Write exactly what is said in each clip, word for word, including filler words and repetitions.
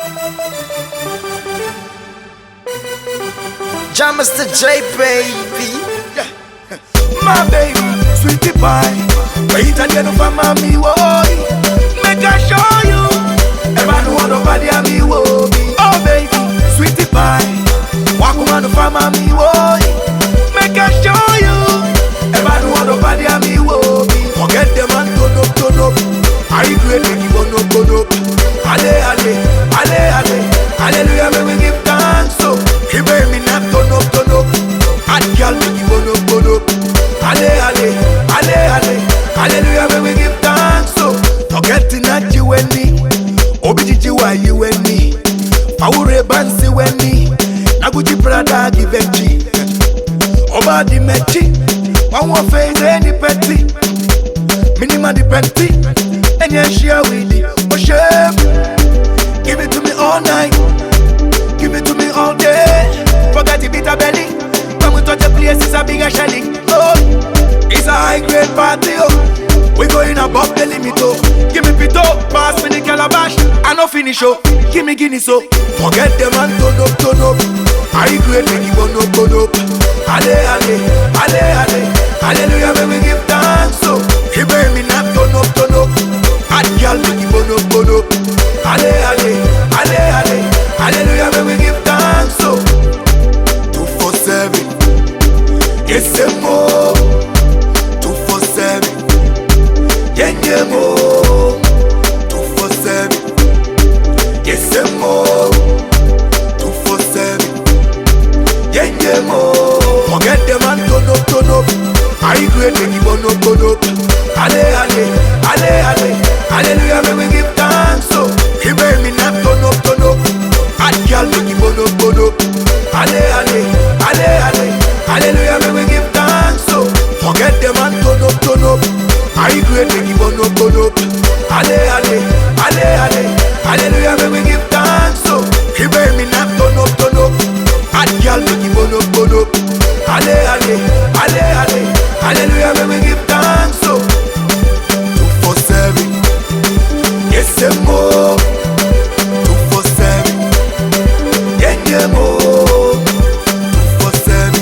Mister J, baby. Yeah. My baby, sweetie pie. Wait and get over mommy, boy. Make I show you. Ever know nobody a me, boy. Oh baby, sweetie pie. Walk on the farm, mommy, boy. Make I show you. Ever know nobody a me, boy. Forget them and turn up, turn up. I regret me, give on up, on up. Ale, ale, ale, ale. Hallelujah, may we give thanks. So, he made me not turn up, turn up. Hot girl, me give on up, on up. Ale, ale, ale, ale. Hallelujah, may we give thanks. So, forgetting that you and me. Obijiji why you and me. Paure bansi when me. Naguji brother give a G. Oba di mechi. One more face any petty. Minima di petty. And you share with it. Oh shame. Give it to me all night. Give it to me all day. Forget the bitter belly. When we touch the place, it's a bigger shelling. Oh, it's a high grade party. Oh, we going above the limit. Oh, give me pito, pass me the calabash. I no finish. Oh, give me guinness. So forget them and turn up, turn up. High grade, me give on up, on up. Ale, ale, ale, ale. Hallelujah, when we give thanks. So he made me not turn up, turn up. Hot girl, me give on up, on up. Ale, ale, ale, ale. Hallelujah, when we give thanks. So two for seven. Yes, more. Two for seven. Yeah, yeah, more. Two for seven. Yes, more. Two for seven. Yeah, yeah, more. Forget them and turn up, turn up. I agree, they give on up, on up. Ale, ale, ale, ale. Hallelujah, when we give thanks. So he made me not turn up, turn up. Hot girl, me give on up, on up. Ale, ale, ale, ale. Hallelujah, when we give thanks. So forget them and turn up, turn up. I agree, me give on up, on up. Ale, ale, ale, ale. Hallelujah, when we give thanks. So he made me not turn up, turn up. Hot girl, me give on up, on up. Ale, ale, ale, ale. Hallelujah, when we give thanks. So two for seven. Yes, and more. Two for seven. Yeah, yeah, more. Two for seven.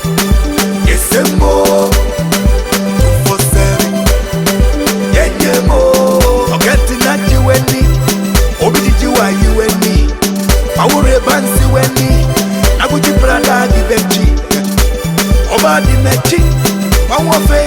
Yes, and more. Two for seven. Yeah, yeah, more. Forgetting that you and me. Obijiji why you and me. Paure bansi when me. Naguji brother give a G. Oba di mechi. One more face.